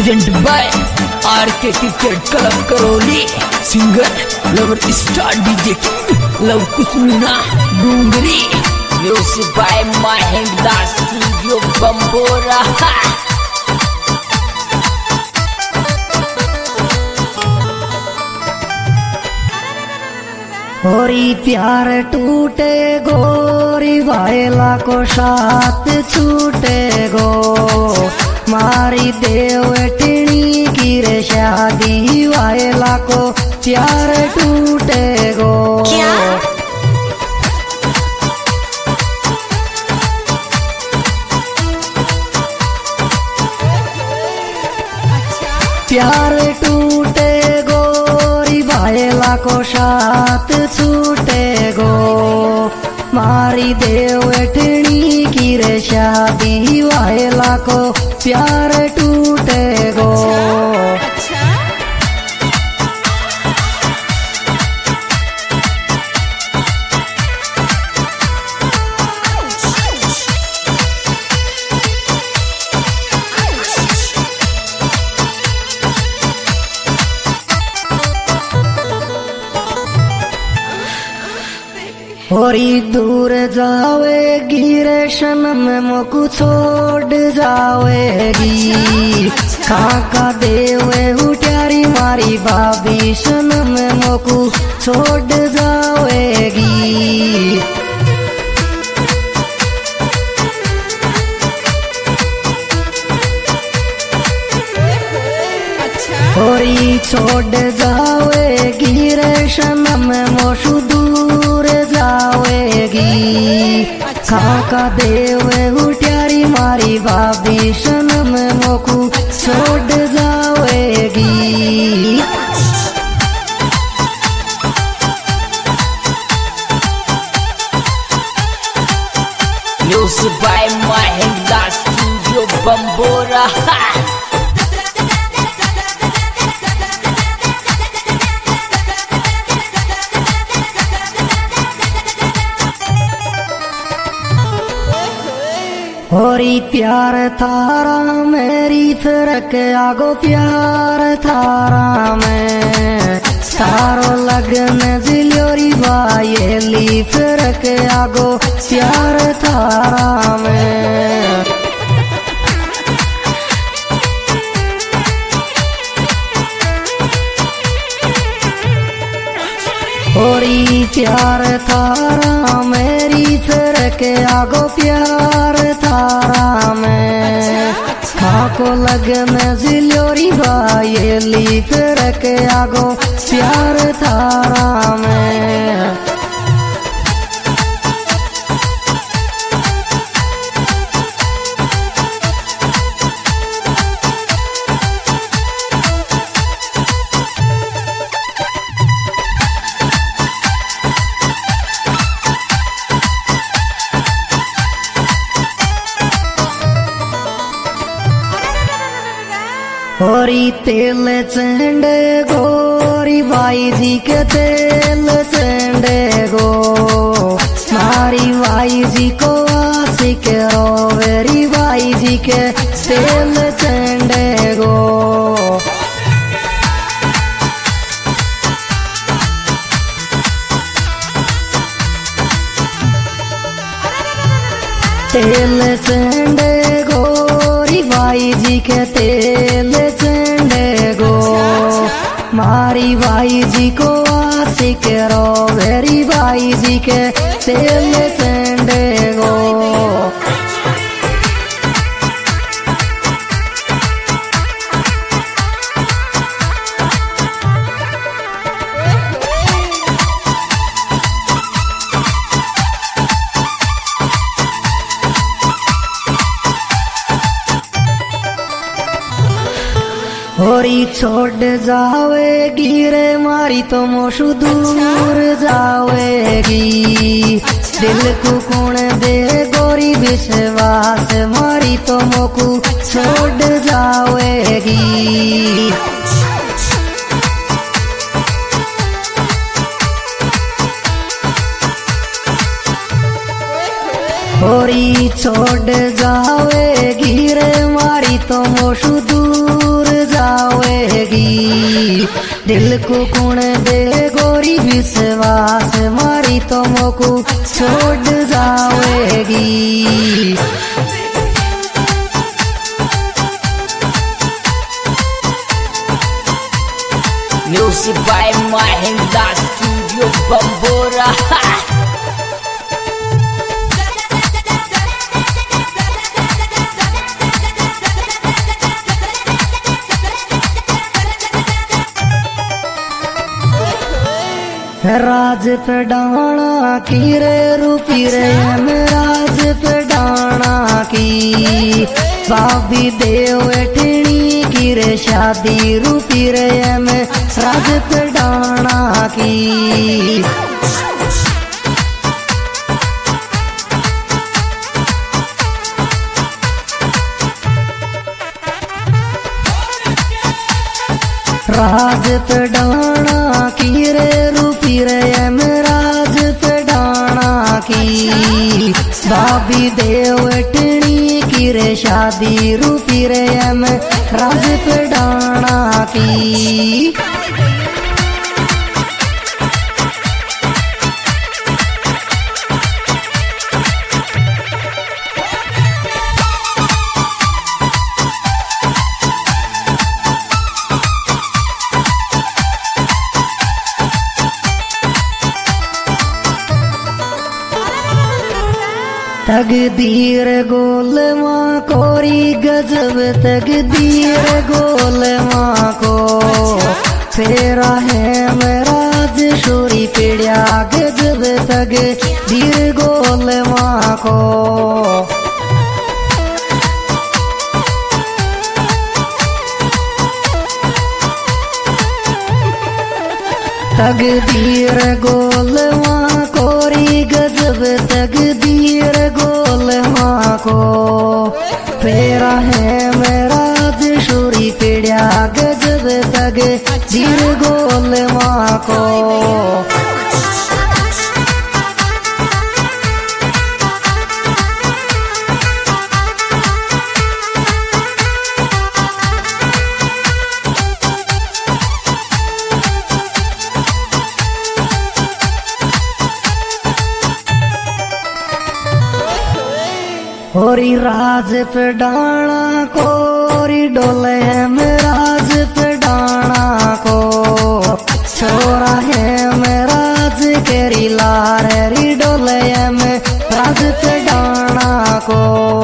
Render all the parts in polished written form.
Present by RK cricket club Karauli. Singer lover star DJ king Lav Kush Meena Dungri. Music by Mahendra studio Bambora. होरी प्यार टूटे गोरी वायला को साथ छूटे गो। मारी देवटनी की रे शादी वायला को प्यार टूटे गो। क्या? प्यार टूटे गोरी वायला को साथ छूटे गो। मारी देवटनी की रे शादी वायला को प्यार टूटे गो। होरी दूर जावेगी रे सनम मोकू छोड़ जावेगी। काका देवे उट्यारी मारी भाभी सनम मोकू छोड़ जावेगी। होरी छोड़ जावेगी रे सनम मोशु दूर जावेगी। काका देवे उट्यारी मारी भाभी सनम मोकू छोड़ जावेगी। Music by Mahendra studio Bambora. होरी प्यार थारा मेरी फरक आगो प्यार थारा में। थारो लगन जिलोरी वायली फरक आगो प्यार थारा में। होरी प्यार थारा मेरी फरक आगो प्यार थारा में। खाको लगन जिलोरी वायली फरक आगो प्यार थारा में। होरी तेल चंडे गोरी बाई जी के तेल चंडे गो। मारी बाई जी को आशिक रोवेरी बाई जी के तेल चंडे गो। तेल चंडे गोरी बाई जी के तेल चंडे गो। मारी बाई जी को आशिक रोवेरी बाई जी के तेल चंडे गो। होरी छोड़ जावेगी रे मारी तो मोशु दूर जावेगी। दिल को कौन दे गोरी विश्वास मारी तो मोकू छोड़ जावेगी। होरी छोड़ जावेगी रे मारी तो मोशु दूर जावेगी। दिल को कौन दे गोरी विश्वास मारी तो मोको छोड़ जावेगी। Music by Mahinda Studio Bambora. राज पे डाना की रे रूपी रे राज पे डाना की। बाबी देव ठणी की रे शादी रूपी रे राज पे डाना की। राज पे डाना की रे रूपी रे राज पे डाना की। बाबी देव टणी की रे शादी रूपी रे राज पे डाना की। तकदीर गोल माँ कोरी गजब तकदीर गोल माँ को। फेरा है मेराज शोरी पीड़िया गजब तकदीर गोल माँ को। तकदीर गोल माँ कोरी गजब तकदीर गोल माँ को। फेरा है मेराज शोरी पीड़िया गजब तकदीर गोल माँ को। होरी राज पे डाना कोरी डोले राज पे डाना को। छोरा है मेराज केरी लार री डोले राज पे डाना को।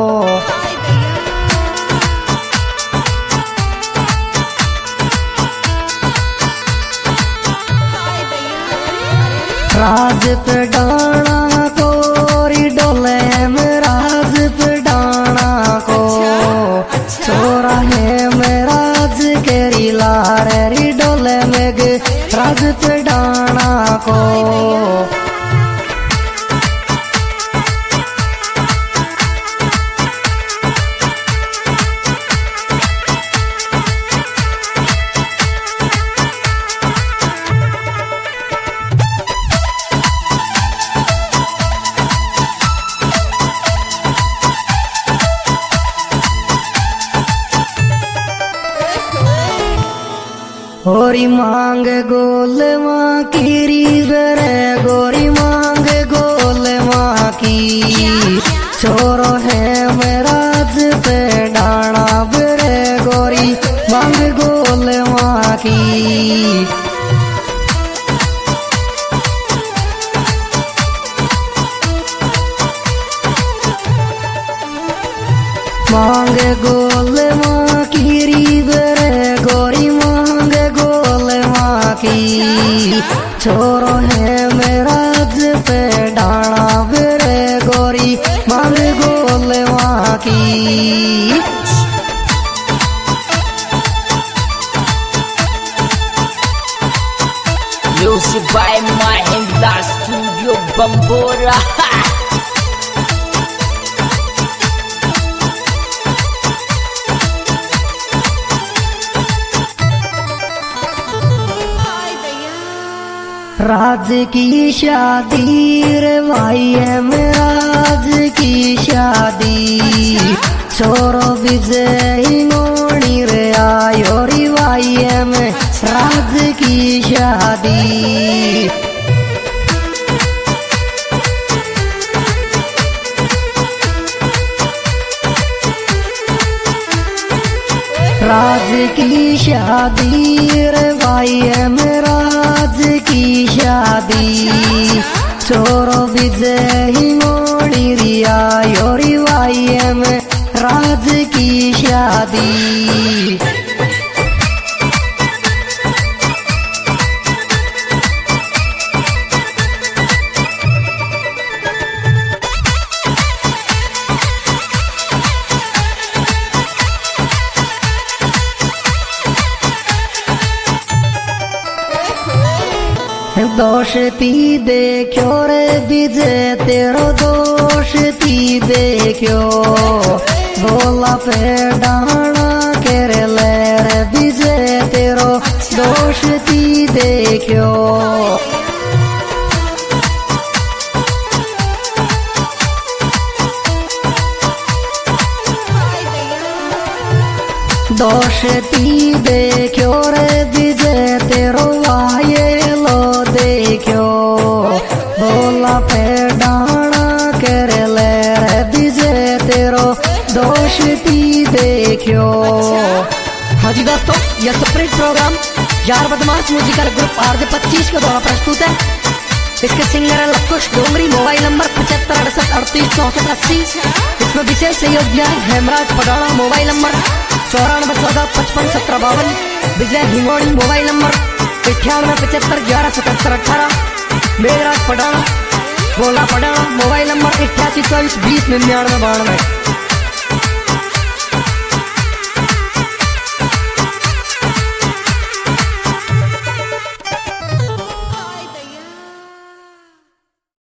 राज पे डाना कोरी डोले राज पे डाना को। छोरा है मेराज केरी लार री डोले मेघ राज पे डाना को। गोरी मांग गोल माँ की रीवर गोरी मांग गोल माँ की। छोरो है मेराज पे डाना बरे गोरी मांग गोल माँ की। मांग गोल माँ की रीवर गोरी मांग गोल माँ की। छोरो है मेराज पे डाना बरे गोरी मांग गोल माँ की। Music by Mahinda Studio Bambora. राज की शादी रे भाई है मेराज की शादी। छोरो विजय मोणी रे आयो री भाई है राज की शादी रे भाई में राज की शादी चोरो विजय मोड़ी रिया योरी भाई में राज की शादी। दोष ती देखो रे विजय तेरो दोष ती देखो बोला पे डाना करे ले रे विजय तेरो दोष ती देखो। दोष ती देखो रे विजय तेरो आये लो देखो बोला पे डाना कर ले रे विजय तेरो दोष ती देखो। हाँ जी दोस्तों, यह सेपरेट प्रोग्राम यार बदमाश म्यूजिकल ग्रुप RJ 25 के द्वारा प्रस्तुत है। इसके सिंगर है लकुश डोंगरी। Mobile number 75 68 38 64 80। इसमें विशेष सहयोगी है Hemraj Padana. Mobile number 94 14 55 17 52। Vijay Hingodi. Mobile number 98 75 11 77 18। Meghraj Padana, Gola Padana. Mobile number 88 24 20 99 92।